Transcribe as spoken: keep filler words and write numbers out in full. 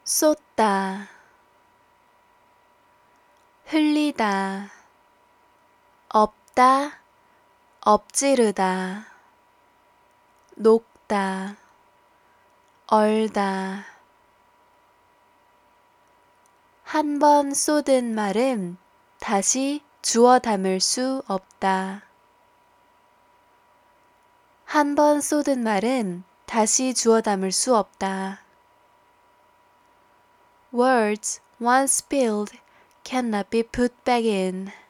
쏟다, 흘리다, 엎다, 엎지르다, 녹다, 얼다. 한 번 쏟은 말은 다시 주워 담을 수 없다. 한 번 쏟은 말은 다시 주워 담을 수 없다. Words once spilled cannot be put back in.